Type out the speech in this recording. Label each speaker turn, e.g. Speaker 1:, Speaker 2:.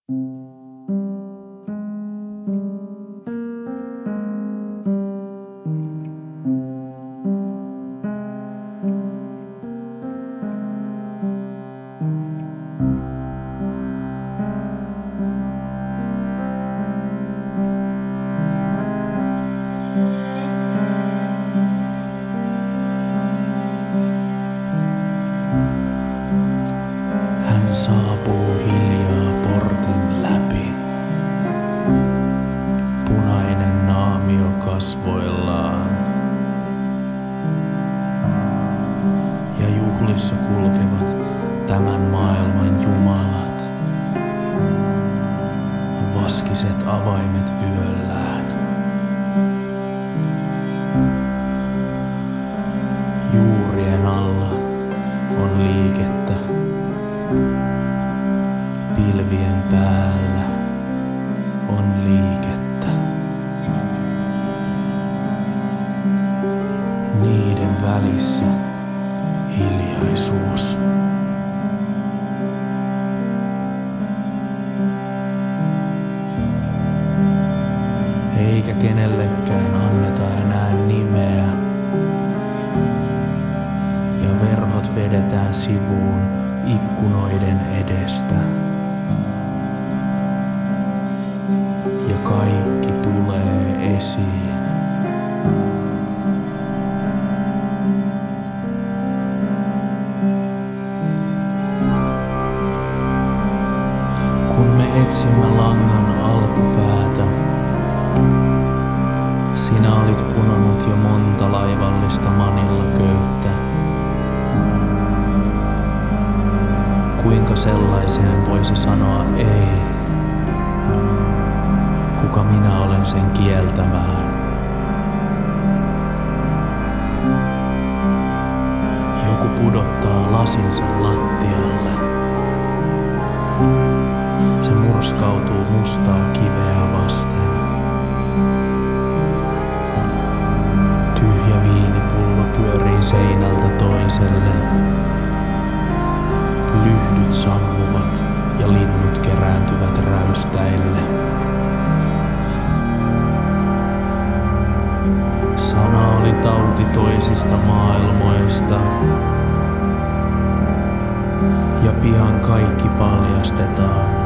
Speaker 1: Hän saapuu hiljaa portin läpi. Punainen naamio kasvoillaan. Ja juhlissa kulkevat tämän maailman jumalat. Vaskiset avaimet vyöllään. Juurien alla on liikettä. Pilvien päällä on liikettä. Niiden välissä hiljaisuus. Eikä kenellekään anneta enää nimeä. Ja verhot vedetään sivuun ikkunoiden edestä. Ja kaikki tulee esiin. Kun me etsimme langan alkupäätä, sinä olit punonut jo monta laivallista manillaköyttä. Kuinka sellaiseen voisi sanoa ei? Kuka minä olen sen kieltämään? Joku pudottaa lasinsa lattialle. Se murskautuu mustaa kiveä vasten. Tyhjä viinipullo pyörii seinältä toiselle. Lyhdyt sammuvat ja linnut kerääntyvät räystäille. Sana oli tauti toisista maailmoista. Ja pian kaikki paljastetaan.